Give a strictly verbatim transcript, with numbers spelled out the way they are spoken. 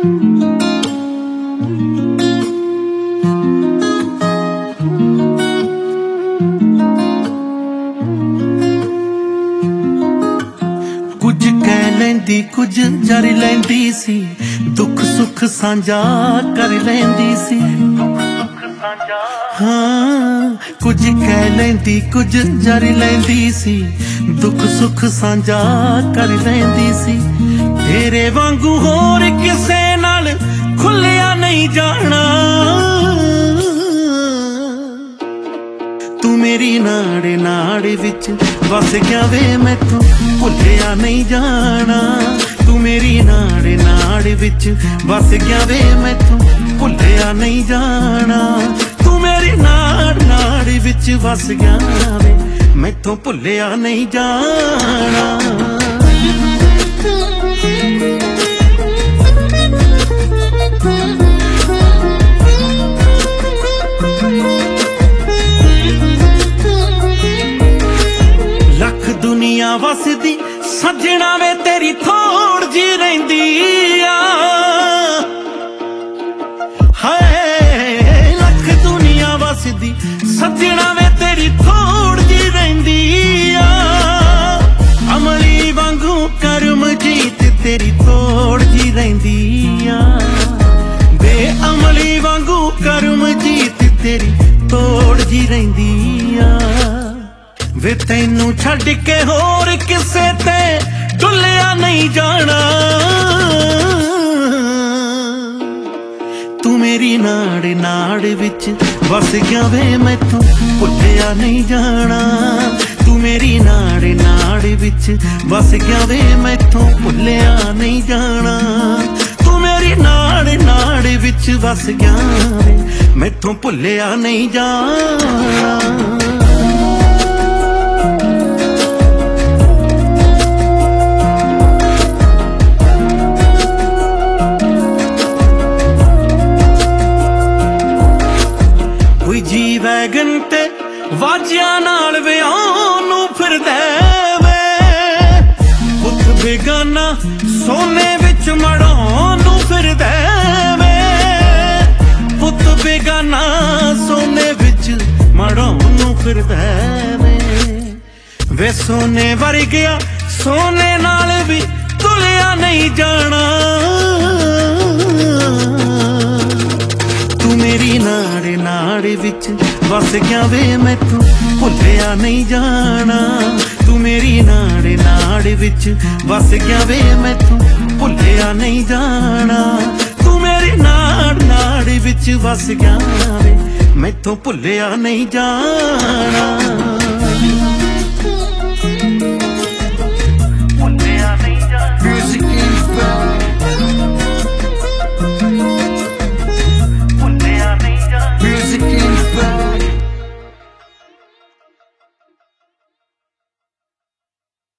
कुछ कह लैंदी कुछ जर लैंदी सी, दुख सुख सांझा कर लैंदी सी। हाँ कुछ कह लैंदी कुछ जर लैंदी सी, दुख सुख सांझा कर लैंदी सी। तेरे वांगू होर किसे नाल खुलिया नहीं जाना, तू मेरी नाड़े नाड़े विच वस गया वे मैथों भुलिया नहीं जाना। तू मेरी नाड़े नाड़े विच वस गया वे मैथों भुलिया नहीं जाना। तू मेरी नाड़ नाड़े विच वस गया वे मैथों भुलिया नहीं जाना। दुनिया वसदी सजना वे तेरी थोड़ जी रहिंदी आ। हाय लख दुनिया वसदी सजना वे तेरी थोड़ जी रहिंदी आ। अमली वांगू करम जीत तेरी थोड़ जी रहिंदी आ। बे अमली वांगू करम जीत तेरी थोड़ जी रहिंदी आ। वे तैनू छड़ के होर किसे ते डुलिया नहीं जाना, तू मेरी नाड़ नाड़ विच वस गया वे मैथों भुलिया नहीं जाना। तू मेरी नाड़ नाड़ विच वस गया वे मैथों भुलिया नहीं जाना। तू मेरी नाड़ नाड़ विच वस गया वे मैथों भुलिया नहीं जाना। जी वैगन ते वाजिया नाल विआह नूं फिरदा वे, पुत बेगाना सोने विच मड़ाउण नूं फिरदा वे। पुत बेगाना सोने विच मड़ाउण नूं फिरदा वे। वे सोने वर्गिया सोने नाल भी तुलिया नहीं जाना। मेरी नाड़े नाड़े विच वस गया वे मैथों भुलिया नहीं जाना। तू मेरी नाड़े नाड़े विच वस गया वे मैथों भुलिया नहीं जाना। तू मेरी नाड़ नाड़े विच वस गया वे मैथों भुलिया नहीं जाना।